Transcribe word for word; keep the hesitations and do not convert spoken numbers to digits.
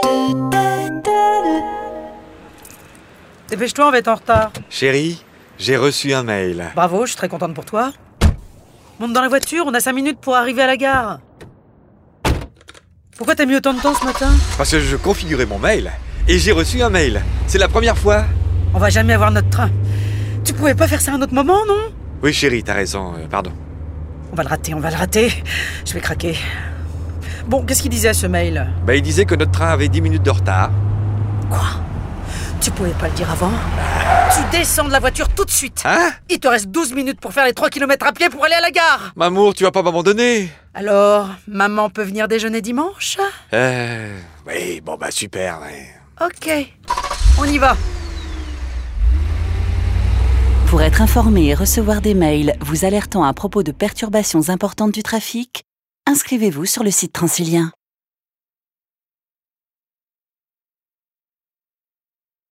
Dépêche-toi, on va être en retard. Chérie, j'ai reçu un mail. Bravo, je suis très contente pour toi. Monte dans la voiture, on a cinq minutes pour arriver à la gare. Pourquoi t'as mis autant de temps ce matin? Parce que je configurais mon mail et j'ai reçu un mail. C'est la première fois. On va jamais avoir notre train. Tu pouvais pas faire ça à un autre moment, non? Oui chérie, t'as raison, euh, pardon. On va le rater, on va le rater. Je vais craquer. Bon, qu'est-ce qu'il disait ce mail? Bah il disait que notre train avait dix minutes de retard. Quoi? Tu pouvais pas le dire avant? Tu descends de la voiture tout de suite. Hein? Il te reste douze minutes pour faire les trois kilomètres à pied pour aller à la gare. Mamour, tu vas pas m'abandonner? Alors, maman peut venir déjeuner dimanche? Euh... Oui, bon bah super, ouais. Ok, on y va. Pour être informé et recevoir des mails vous alertant à propos de perturbations importantes du trafic, inscrivez-vous sur le site Transilien.